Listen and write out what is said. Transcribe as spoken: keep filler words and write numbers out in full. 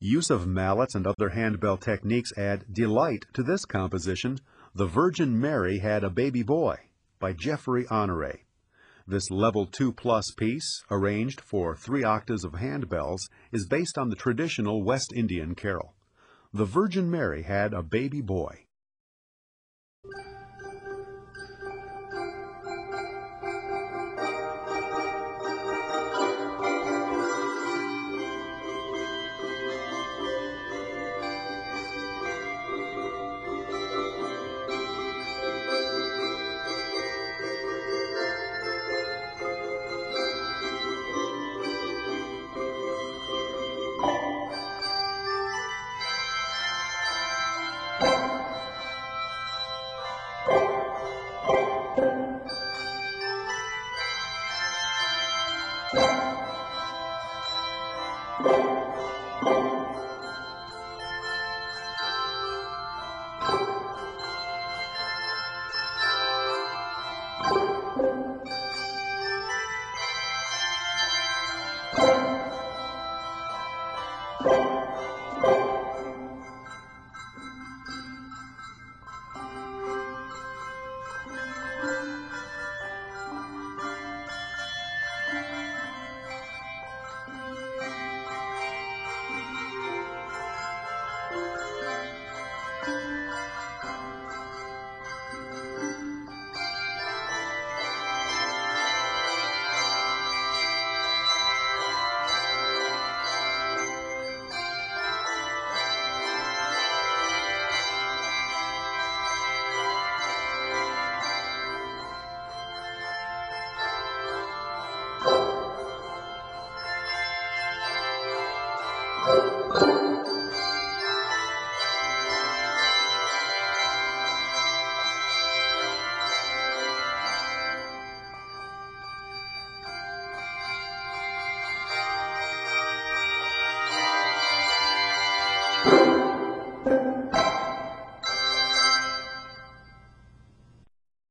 Use of mallets and other handbell techniques add delight to this composition, The Virgin Mary Had a Baby Boy, by Jeffrey Honore. This level two plus piece, arranged for three octaves of handbells, is based on the traditional West Indian carol. The Virgin Mary Had a Baby Boy. Thank you.